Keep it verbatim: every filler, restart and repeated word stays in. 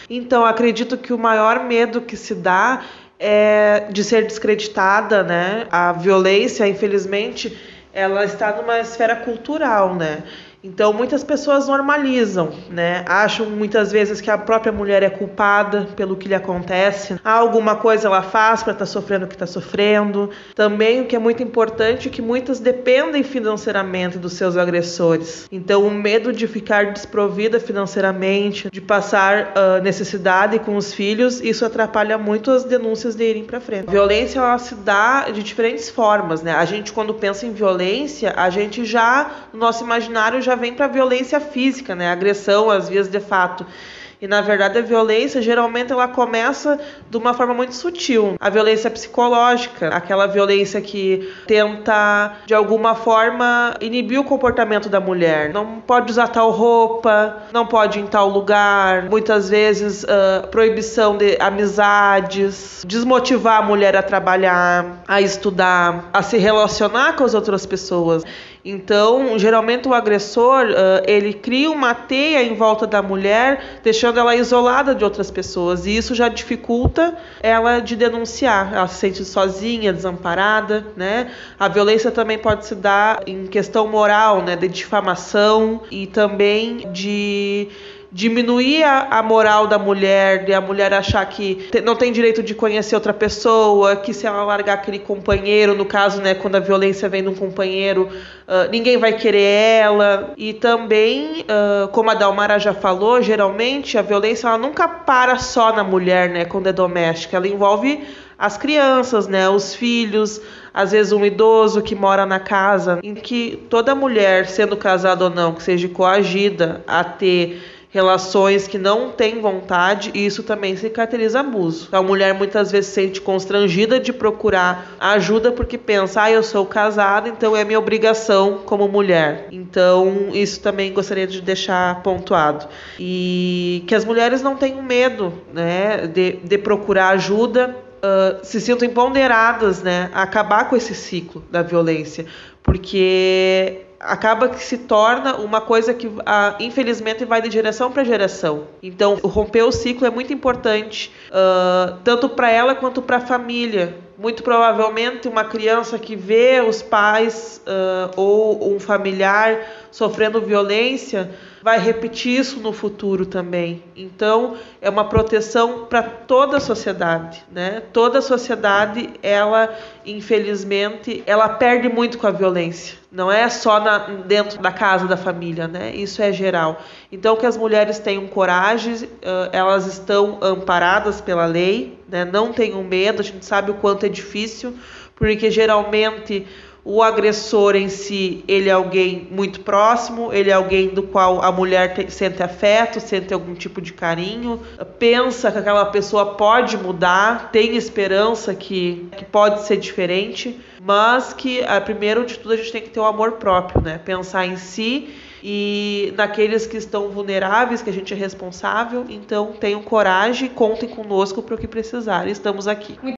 Então, acredito que o maior medo que se dá é de ser descreditada, né? A violência, infelizmente, ela está numa esfera cultural, né? Então, muitas pessoas normalizam, né? Acham muitas vezes que a própria mulher é culpada pelo que lhe acontece. Há alguma coisa ela faz para estar sofrendo o que está sofrendo. Também, o que é muito importante, é que muitas dependem financeiramente dos seus agressores. Então, o medo de ficar desprovida financeiramente, de passar uh, necessidade com os filhos, isso atrapalha muito as denúncias de irem para frente. A violência, ela se dá de diferentes formas, né? A gente, quando pensa em violência, a gente já, no nosso imaginário, já vem para a violência física, né? A agressão, as vias de fato. E, na verdade, a violência, geralmente, ela começa de uma forma muito sutil. A violência psicológica, aquela violência que tenta, de alguma forma, inibir o comportamento da mulher. Não pode usar tal roupa, não pode ir em tal lugar. Muitas vezes, uh, proibição de amizades, desmotivar a mulher a trabalhar, a estudar, a se relacionar com as outras pessoas. Então, geralmente o agressor, uh, ele cria uma teia em volta da mulher, deixando ela isolada de outras pessoas. E isso já dificulta ela de denunciar. Ela se sente sozinha, desamparada, né? A violência também pode se dar em questão moral, né? De difamação e também de diminuir a, a moral da mulher, de a mulher achar que te, não tem direito de conhecer outra pessoa, que se ela largar aquele companheiro, no caso, né, quando a violência vem de um companheiro, uh, ninguém vai querer ela. E também, uh, como a Dalmara já falou, geralmente a violência ela nunca para só na mulher, né, quando é doméstica, ela envolve as crianças, né, os filhos, às vezes um idoso que mora na casa, em que toda mulher, sendo casada ou não, que seja coagida a ter relações que não tem vontade, e isso também se caracteriza abuso. A mulher muitas vezes se sente constrangida de procurar ajuda porque pensa, ah, eu sou casada, então é minha obrigação como mulher. Então, isso também gostaria de deixar pontuado. E que as mulheres não tenham medo, né, de, de procurar ajuda, uh, se sintam empoderadas, né, a acabar com esse ciclo da violência, porque acaba que se torna uma coisa que, ah, infelizmente, vai de geração para geração. Então, romper o ciclo é muito importante, uh, tanto para ela quanto para a família. Muito provavelmente, uma criança que vê os pais uh, ou um familiar sofrendo violência vai repetir isso no futuro também. Então, é uma proteção para toda a sociedade, né? Toda a sociedade, ela, infelizmente, ela perde muito com a violência. Não é só na, dentro da casa da família, né? Isso é geral. Então, que as mulheres tenham coragem, uh, elas estão amparadas pela lei, né? Não tenham medo, a gente sabe o quanto é difícil, porque geralmente o agressor em si, ele é alguém muito próximo, ele é alguém do qual a mulher te, sente afeto, sente algum tipo de carinho, pensa que aquela pessoa pode mudar, tem esperança que, que pode ser diferente, mas que, a, primeiro de tudo, a gente tem que ter o amor próprio, né? Pensar em si e naqueles que estão vulneráveis, que a gente é responsável. Então, tenham coragem, contem conosco para o que precisar. Estamos aqui.